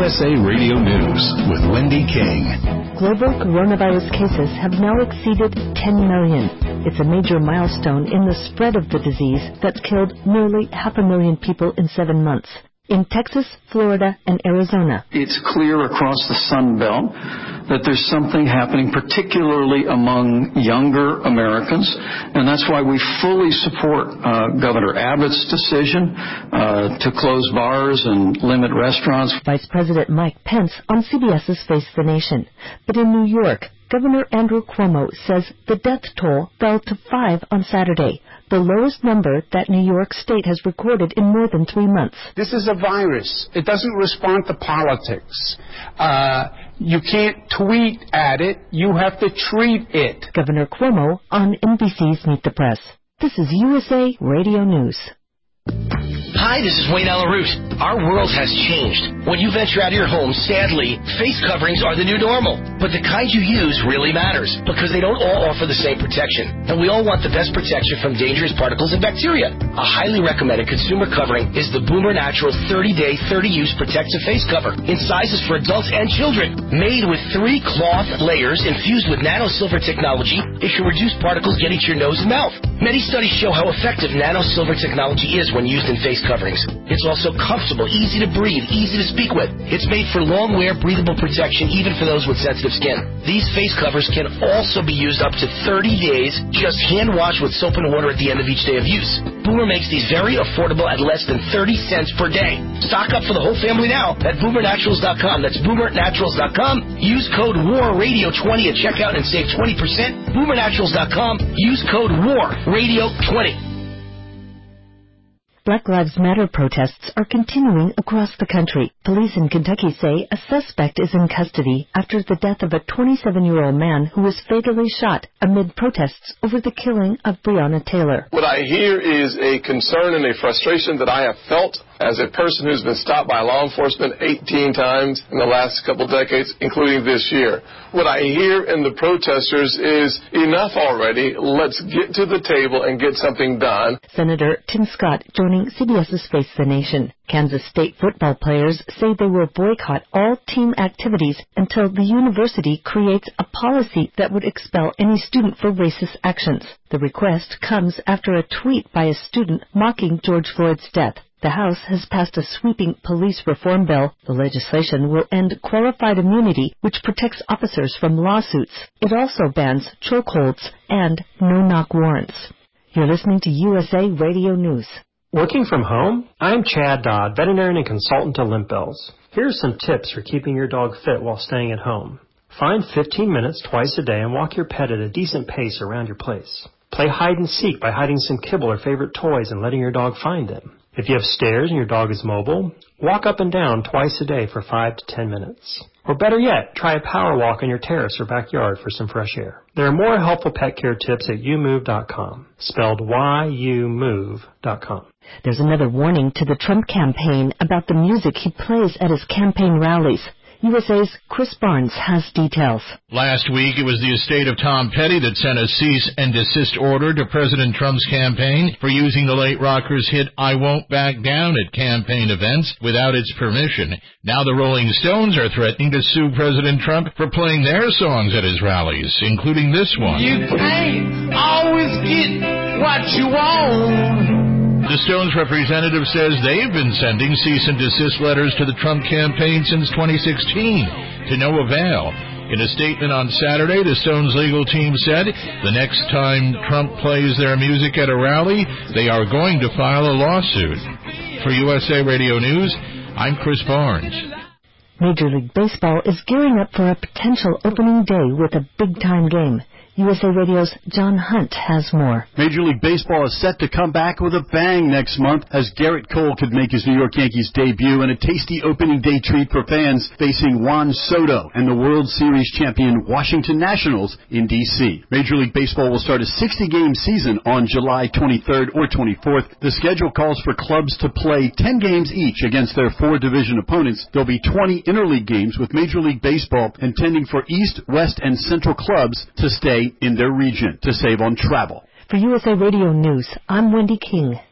USA Radio News with Wendy King. Global coronavirus cases have now exceeded 10 million. It's a major milestone in the spread of the disease that's killed nearly 500,000 people in 7 months. In Texas, Florida, and Arizona. It's clear across the Sun Belt that there's something happening, particularly among younger Americans, and that's why we fully support Governor Abbott's decision to close bars and limit restaurants. Vice President Mike Pence on CBS's Face the Nation. But in New York, Governor Andrew Cuomo says the death toll fell to 5 on Saturday, the lowest number that New York State has recorded in more than 3 months. This is a virus. It doesn't respond to politics. You can't tweet at it. You have to treat it. Governor Cuomo on NBC's Meet the Press. This is USA Radio News. Hi, this is Wayne Alaroot. Our world has changed. When you venture out of your home, sadly, face coverings are the new normal. But the kind you use really matters because they don't all offer the same protection. And we all want the best protection from dangerous particles and bacteria. A highly recommended consumer covering is the Boomer Natural 30-Day, 30-Use Protective Face Cover in sizes for adults and children. Made with 3 cloth layers infused with nano-silver technology, it can reduce particles getting to your nose and mouth. Many studies show how effective nano-silver technology is when used in face coverings. It's also comfortable, easy to breathe, easy to speak with. It's made for long wear, breathable protection, even for those with sensitive skin. These face covers can also be used up to 30 days, just hand wash with soap and water at the end of each day of use. Boomer makes these very affordable at less than 30 cents per day. Stock up for the whole family now at boomernaturals.com. That's boomernaturals.com. Use code WARRADIO20 at checkout and save 20%. Boomernaturals.com. Use code WARRADIO20. Black Lives Matter protests are continuing across the country. Police in Kentucky say a suspect is in custody after the death of a 27-year-old man who was fatally shot amid protests over the killing of Breonna Taylor. What I hear is a concern and a frustration that I have felt as a person who's been stopped by law enforcement 18 times in the last couple decades, including this year. What I hear in the protesters is enough already. Let's get to the table and get something done. Senator Tim Scott joining CBS's Face the Nation. Kansas State football players say they will boycott all team activities until the university creates a policy that would expel any student for racist actions. The request comes after a tweet by a student mocking George Floyd's death. The House has passed a sweeping police reform bill. The legislation will end qualified immunity, which protects officers from lawsuits. It also bans chokeholds and no-knock warrants. You're listening to USA Radio News. Working from home? I'm Chad Dodd, veterinarian and consultant to Limp Bells. Here are some tips for keeping your dog fit while staying at home. Find 15 minutes twice a day and walk your pet at a decent pace around your place. Play hide and seek by hiding some kibble or favorite toys and letting your dog find them. If you have stairs and your dog is mobile, walk up and down twice a day for 5 to 10 minutes. Or better yet, try a power walk on your terrace or backyard for some fresh air. There are more helpful pet care tips at youmove.com, spelled YOUMOVE.com. There's another warning to the Trump campaign about the music he plays at his campaign rallies. USA's Chris Barnes has details. Last week, it was the estate of Tom Petty that sent a cease and desist order to President Trump's campaign for using the late rocker's hit I Won't Back Down at campaign events without its permission. Now the Rolling Stones are threatening to sue President Trump for playing their songs at his rallies, including this one. You can't always get what you want. The Stones representative says they've been sending cease and desist letters to the Trump campaign since 2016, to no avail. In a statement on Saturday, the Stones legal team said the next time Trump plays their music at a rally, they are going to file a lawsuit. For USA Radio News, I'm Chris Barnes. Major League Baseball is gearing up for a potential opening day with a big-time game. USA Radio's John Hunt has more. Major League Baseball is set to come back with a bang next month as Garrett Cole could make his New York Yankees debut and a tasty opening day treat for fans facing Juan Soto and the World Series champion Washington Nationals in D.C. Major League Baseball will start a 60-game season on July 23rd or 24th. The schedule calls for clubs to play 10 games each against their 4 division opponents. There'll be 20 interleague games with Major League Baseball intending for East, West, and Central clubs to stay in their region to save on travel. For USA Radio News, I'm Wendy King.